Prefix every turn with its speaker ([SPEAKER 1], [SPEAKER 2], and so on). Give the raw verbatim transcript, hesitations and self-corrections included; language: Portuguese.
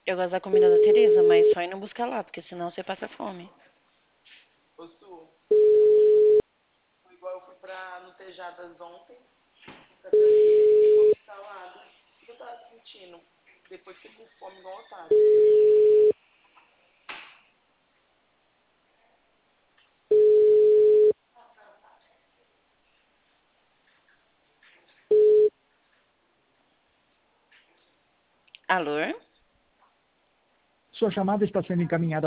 [SPEAKER 1] Eu gosto da comida da Tereza, mas só indo buscar lá, porque senão você passa fome.
[SPEAKER 2] Ô, Su, foi igual eu fui pra no Tejadas ontem, com a Tamires, e comi salada. O que eu tava sentindo? Depois fiquei com fome igual um otário.
[SPEAKER 1] Alô?
[SPEAKER 3] Sua chamada está sendo encaminhada